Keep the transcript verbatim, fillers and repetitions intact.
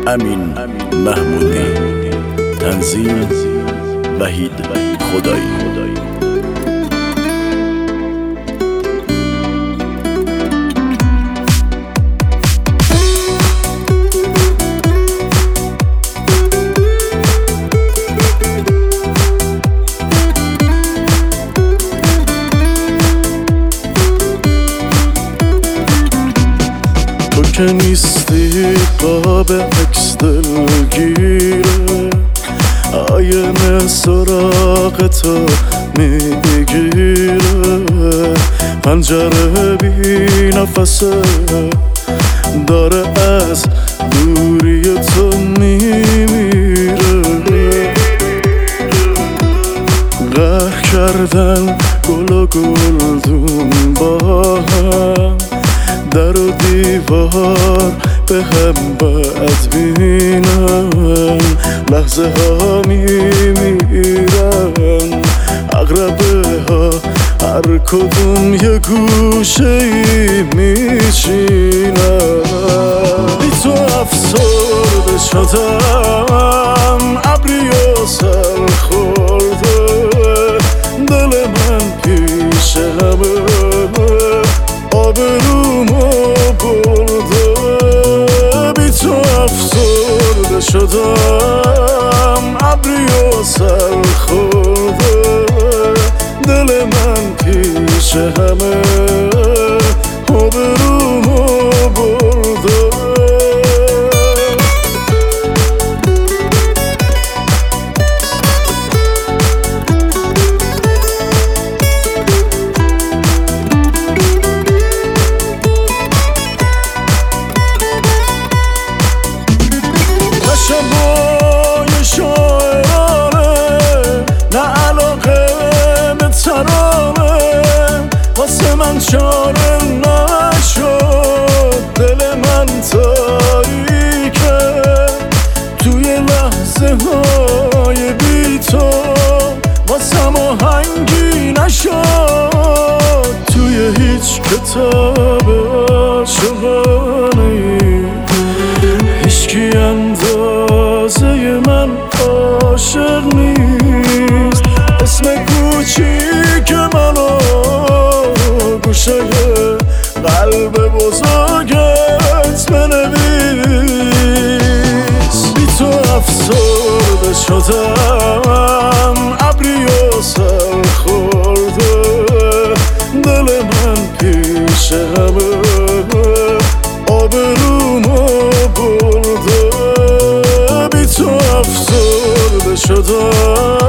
امین محمودی، تنظیم وحید خدایی. تو که نیستی قاب عکس دلگیره، آینه سراغ تو میگیره، پنجره بی نفسه داره از دوری تو میمیره. قهر کردن گل و گلدون با هم، در و دیوار به هم بدبینن، لحظه ها میمیرن، عقربه ها هر کدوم یه گوشه ای میشینن. بی تو افسرده شدم، ابری و سر خورده، دل من پیش همه آبرومو برده. بی تو افسرده شدم، ابری و سر خورده، دل من پیش همه آبرومو برده. شبای شاعرانه، نه علاقه به ترانه، واسه من چاره نشد، دل من تاریکه، توی لحظه های بی تو واسم آهنگی نشد، توی هیچ کتاب عاشقانه‌ای هیچکی اندازه من عاشق نیست. اسم کوچیک منو گوشه قلب بزرگت بنویس. بی تو افسرده شدم، ابری و سر خورده، دل من پیش همه آبرومو برده. بی تو افسرده شدم،